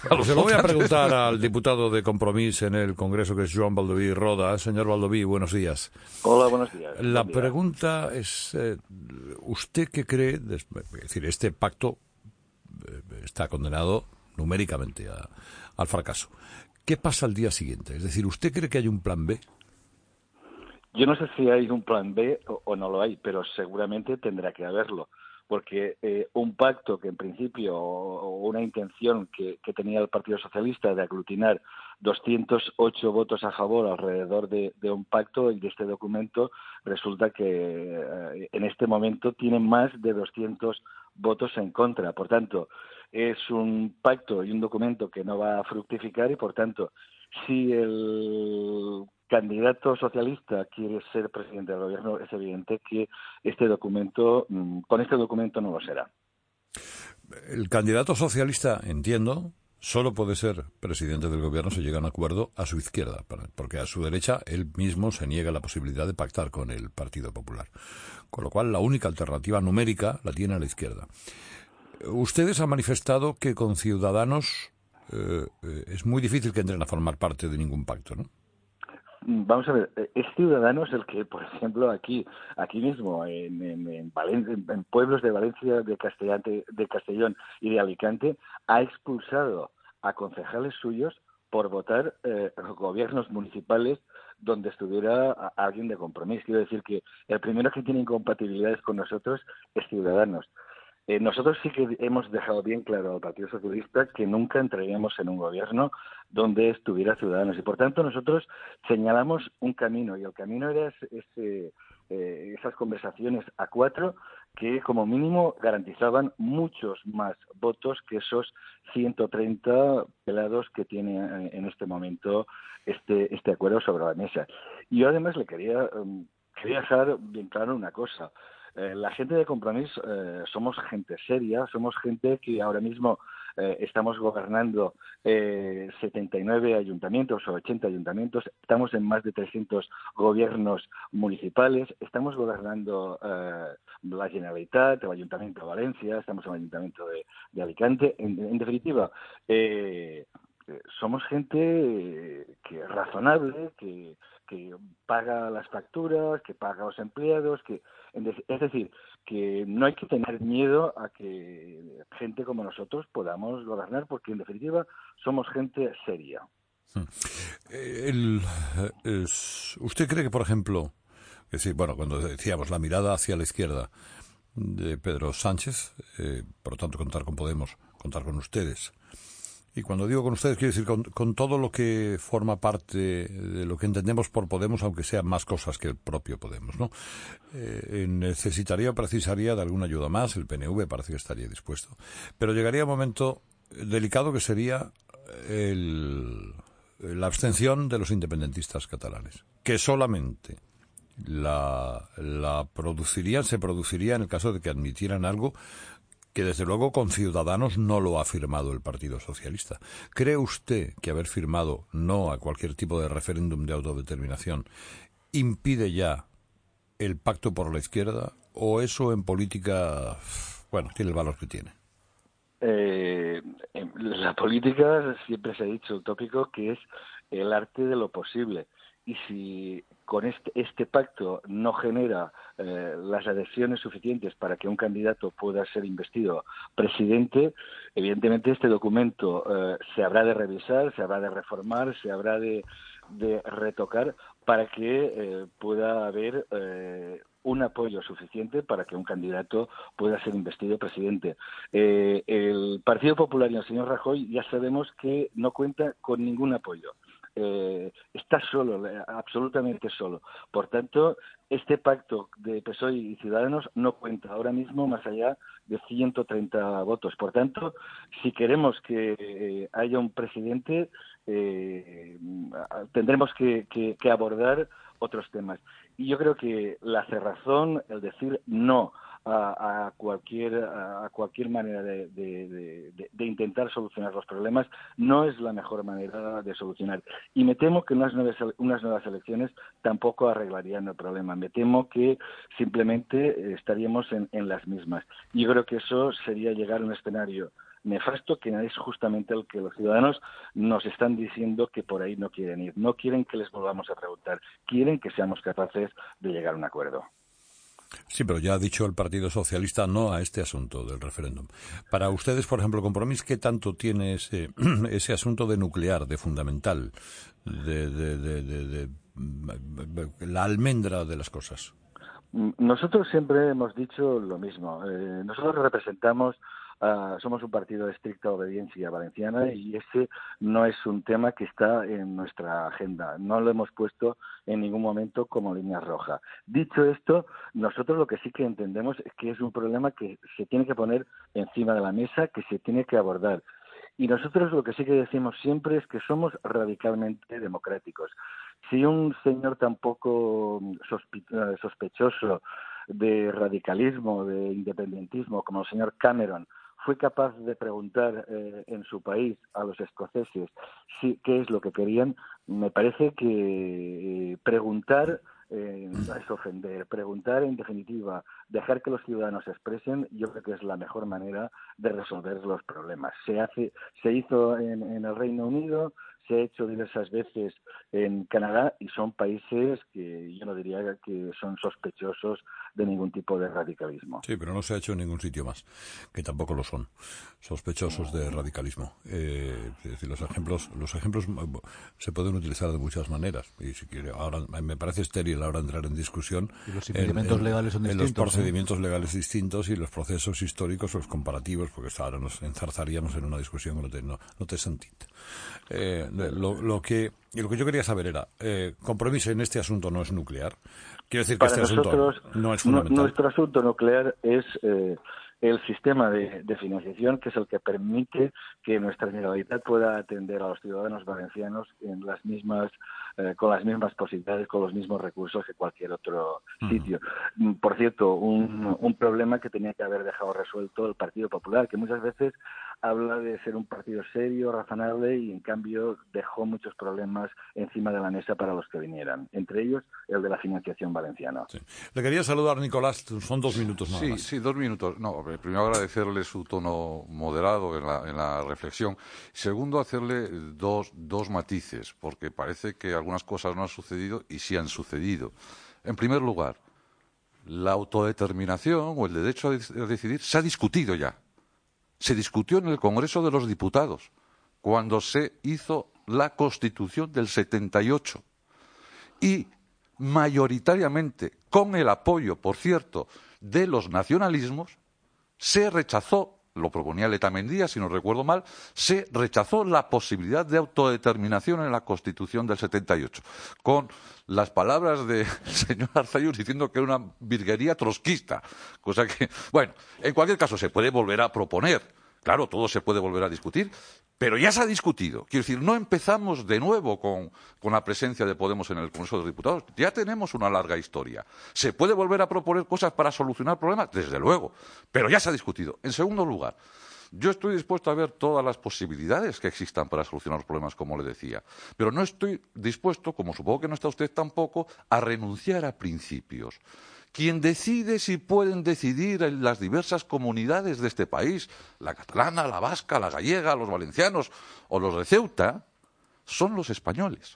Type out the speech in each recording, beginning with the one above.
Se lo voy a preguntar al diputado de Compromís en el Congreso, que es Joan Baldoví Roda. Señor Baldoví, buenos días. Hola, buenos días. La pregunta es, ¿usted qué cree? Es decir, este pacto está condenado numéricamente al fracaso. ¿Qué pasa al día siguiente? Es decir, ¿usted cree que hay un plan B? Yo no sé si hay un plan B o no lo hay, pero seguramente tendrá que haberlo, porque un pacto que en principio, o una intención que tenía el Partido Socialista de aglutinar 208 votos a favor alrededor de un pacto y de este documento, resulta que en este momento tiene más de 200 votos en contra. Por tanto, es un pacto y un documento que no va a fructificar y, por tanto, si el candidato socialista quiere ser presidente del gobierno, es evidente que con este documento no lo será. El candidato socialista, entiendo, solo puede ser presidente del gobierno si llega a un acuerdo a su izquierda, porque a su derecha él mismo se niega la posibilidad de pactar con el Partido Popular. Con lo cual, la única alternativa numérica la tiene a la izquierda. Ustedes han manifestado que con Ciudadanos es muy difícil que entren a formar parte de ningún pacto, ¿no? Vamos a ver, es Ciudadanos el que, por ejemplo, aquí mismo, en pueblos de Valencia, de Castellón y de Alicante, ha expulsado a concejales suyos por votar gobiernos municipales donde estuviera alguien de Compromís. Quiero decir que el primero que tiene incompatibilidades con nosotros es Ciudadanos. Nosotros sí que hemos dejado bien claro al Partido Socialista que nunca entraríamos en un gobierno donde estuviera Ciudadanos y, por tanto, nosotros señalamos un camino y el camino era esas conversaciones a cuatro que, como mínimo, garantizaban muchos más votos que esos 130 pelados que tiene en este momento este acuerdo sobre la mesa. Y yo, además, le quería dejar bien claro una cosa. La gente de Compromís somos gente seria, somos gente que ahora mismo estamos gobernando 79 ayuntamientos o 80 ayuntamientos, estamos en más de 300 gobiernos municipales, estamos gobernando la Generalitat, el Ayuntamiento de Valencia, estamos en el Ayuntamiento de Alicante. En definitiva, somos gente que es razonable, que paga las facturas, que paga a los empleados, es decir, que no hay que tener miedo a que gente como nosotros podamos gobernar, porque en definitiva somos gente seria. ¿Usted cree que, por ejemplo, cuando decíamos la mirada hacia la izquierda de Pedro Sánchez, por lo tanto contar con Podemos, contar con ustedes, y cuando digo con ustedes, quiero decir con todo lo que forma parte de lo que entendemos por Podemos, aunque sean más cosas que el propio Podemos, ¿no? Precisaría de alguna ayuda más. El PNV parece que estaría dispuesto. Pero llegaría un momento delicado que sería la abstención de los independentistas catalanes, que solamente se produciría en el caso de que admitieran algo que desde luego con Ciudadanos no lo ha firmado el Partido Socialista. ¿Cree usted que haber firmado no a cualquier tipo de referéndum de autodeterminación impide ya el pacto por la izquierda, o eso en política, tiene el valor que tiene? En la política siempre se ha dicho el tópico que es el arte de lo posible. Y si con este pacto no genera las adhesiones suficientes para que un candidato pueda ser investido presidente, evidentemente este documento se habrá de revisar, se habrá de reformar, se habrá de retocar para que pueda haber un apoyo suficiente para que un candidato pueda ser investido presidente. El Partido Popular y el señor Rajoy ya sabemos que no cuenta con ningún apoyo. Está solo, absolutamente solo. Por tanto, este pacto de PSOE y Ciudadanos no cuenta ahora mismo más allá de 130 votos. Por tanto, si queremos que haya un presidente, tendremos que abordar otros temas. Y yo creo que la cerrazón, el decir no a cualquier manera de intentar solucionar los problemas, no es la mejor manera de solucionar. Y me temo que unas nuevas elecciones tampoco arreglarían el problema. Me temo que simplemente estaríamos en las mismas. Y yo creo que eso sería llegar a un escenario nefasto que es justamente el que los ciudadanos nos están diciendo que por ahí no quieren ir. No quieren que les volvamos a preguntar, quieren que seamos capaces de llegar a un acuerdo. Sí, pero ya ha dicho el Partido Socialista no a este asunto del referéndum. Para ustedes, por ejemplo, Compromís, ¿qué tanto tiene ese asunto de nuclear, de fundamental, de la almendra de las cosas? Nosotros siempre hemos dicho lo mismo. Nosotros representamos, somos un partido de estricta obediencia valenciana y ese no es un tema que está en nuestra agenda. No lo hemos puesto en ningún momento como línea roja. Dicho esto, nosotros lo que sí que entendemos es que es un problema que se tiene que poner encima de la mesa, que se tiene que abordar. Y nosotros lo que sí que decimos siempre es que somos radicalmente democráticos. Si un señor tan poco sospechoso de radicalismo, de independentismo, como el señor Cameron, fue capaz de preguntar en su país a los escoceses qué es lo que querían, me parece que preguntar es ofender. Preguntar, en definitiva, dejar que los ciudadanos se expresen, yo creo que es la mejor manera de resolver los problemas. Se hizo en el Reino Unido, se ha hecho diversas veces en Canadá y son países que yo no diría que son sospechosos de ningún tipo de radicalismo. Sí, pero no se ha hecho en ningún sitio más, que tampoco lo son, sospechosos de radicalismo. Es decir, los ejemplos se pueden utilizar de muchas maneras. Y si quiere, ahora me parece estéril ahora entrar en discusión. Y los procedimientos legales son distintos. En los procedimientos legales distintos y los procesos históricos o los comparativos, porque ahora nos enzarzaríamos en una discusión que no té sentit. Lo que yo quería saber era, Compromís en este asunto no es nuclear. Quiero decir que para este nosotros, asunto no es fundamental. Nuestro asunto nuclear es el sistema de financiación, que es el que permite que nuestra Generalitat pueda atender a los ciudadanos valencianos en las mismas con las mismas posibilidades, con los mismos recursos que cualquier otro sitio. Por cierto, un problema que tenía que haber dejado resuelto el Partido Popular, que muchas veces habla de ser un partido serio, razonable, y en cambio dejó muchos problemas encima de la mesa para los que vinieran, entre ellos el de la financiación valenciana. Sí. Le quería saludar, Nicolás, son 2 minutos nada más. Sí, 2 minutos. No, primero agradecerle su tono moderado en la reflexión. Segundo, hacerle dos matices, porque parece que algunas cosas no han sucedido y sí han sucedido. En primer lugar, la autodeterminación o el derecho a decidir se ha discutido ya. Se discutió en el Congreso de los Diputados, cuando se hizo la Constitución del 78. Y mayoritariamente, con el apoyo, por cierto, de los nacionalismos, se rechazó, lo proponía Letamendia, si no recuerdo mal, se rechazó la posibilidad de autodeterminación en la Constitución del 78, con las palabras del señor Arzallus diciendo que era una virguería trotskista, cosa que, bueno, en cualquier caso se puede volver a proponer, claro, todo se puede volver a discutir, pero ya se ha discutido. Quiero decir, no empezamos de nuevo con la presencia de Podemos en el Congreso de los Diputados. Ya tenemos una larga historia. ¿Se puede volver a proponer cosas para solucionar problemas? Desde luego. Pero ya se ha discutido. En segundo lugar, yo estoy dispuesto a ver todas las posibilidades que existan para solucionar los problemas, como le decía. Pero no estoy dispuesto, como supongo que no está usted tampoco, a renunciar a principios. Quien decide si pueden decidir en las diversas comunidades de este país, la catalana, la vasca, la gallega, los valencianos o los de Ceuta, son los españoles.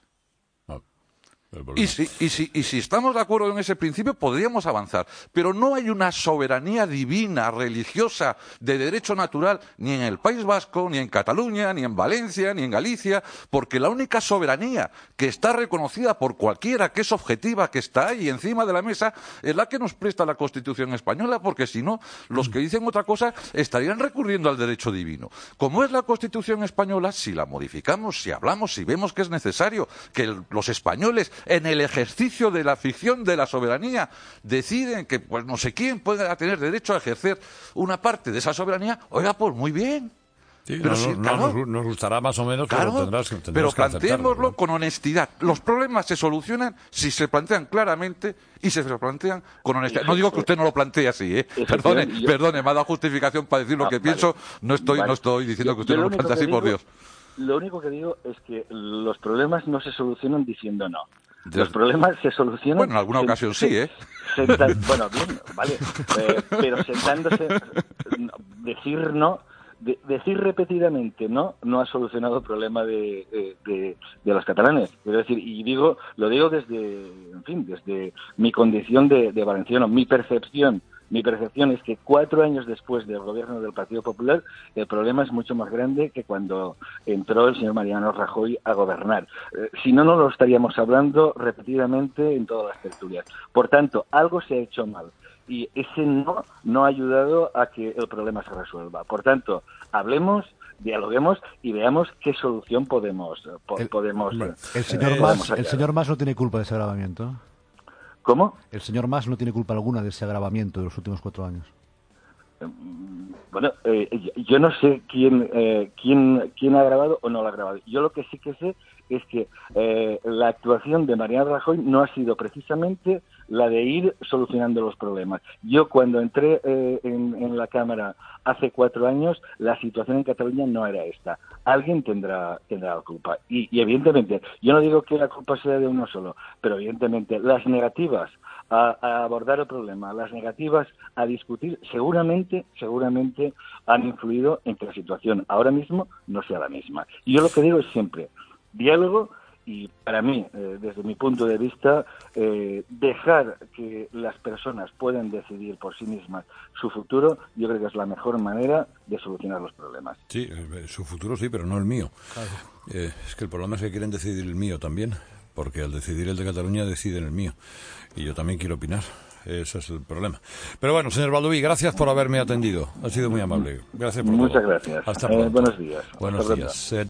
Y si estamos de acuerdo en ese principio, podríamos avanzar. Pero no hay una soberanía divina, religiosa, de derecho natural, ni en el País Vasco, ni en Cataluña, ni en Valencia, ni en Galicia, porque la única soberanía que está reconocida por cualquiera, que es objetiva, que está ahí encima de la mesa, es la que nos presta la Constitución española, porque si no, los que dicen otra cosa estarían recurriendo al derecho divino. Como es la Constitución española, si la modificamos, si hablamos, si vemos que es necesario que los españoles, en el ejercicio de la ficción de la soberanía, deciden que pues no sé quién pueda tener derecho a ejercer una parte de esa soberanía, oiga, pues muy bien. Sí, pero nos gustará más o menos, claro, pero tendrás pero que planteémoslo, ¿no?, ¿no? con honestidad. Los problemas se solucionan si se plantean claramente y se plantean con honestidad. No digo que usted no lo plantee así, ¿eh? Perdone, me ha dado justificación para decir lo que pienso. No estoy diciendo que usted no lo plantee así, por Dios. Lo único que digo es que los problemas no se solucionan diciendo no. Los problemas se solucionan... Bueno, en alguna ocasión sí, ¿eh? Bueno, bien, vale. Pero sentándose, decir no decir repetidamente no ha solucionado el problema de los catalanes. Es decir, lo digo desde mi condición de valenciano, mi percepción es que 4 años después del gobierno del Partido Popular el problema es mucho más grande que cuando entró el señor Mariano Rajoy a gobernar. Si no, no lo estaríamos hablando repetidamente en todas las tertulias. Por tanto, algo se ha hecho mal y ese no ha ayudado a que el problema se resuelva. Por tanto, hablemos, dialoguemos y veamos qué solución podemos el señor Mas no tiene culpa de ese agravamiento. ¿Cómo? El señor Mas no tiene culpa alguna de ese agravamiento de los últimos 4 años. Bueno, yo no sé quién ha grabado o no lo ha grabado. Yo lo que sí que sé es que la actuación de Mariano Rajoy no ha sido precisamente la de ir solucionando los problemas. Yo cuando entré en la Cámara hace 4 años, la situación en Cataluña no era esta. Alguien tendrá la culpa. Y evidentemente, yo no digo que la culpa sea de uno solo, pero evidentemente las negativas a abordar el problema, las negativas a discutir, seguramente han influido en que la situación ahora mismo no sea la misma. Y yo lo que digo es siempre diálogo y, para mí, desde mi punto de vista, dejar que las personas puedan decidir por sí mismas su futuro, yo creo que es la mejor manera de solucionar los problemas. Sí, su futuro sí, pero no el mío. Claro. Es que el problema es que quieren decidir el mío también, porque al decidir el de Cataluña deciden el mío. Y yo también quiero opinar. Ese es el problema. Pero bueno, señor Baldoví, gracias por haberme atendido. Ha sido muy amable. Gracias por Muchas todo. gracias. Hasta pronto. Buenos días. Buenos días.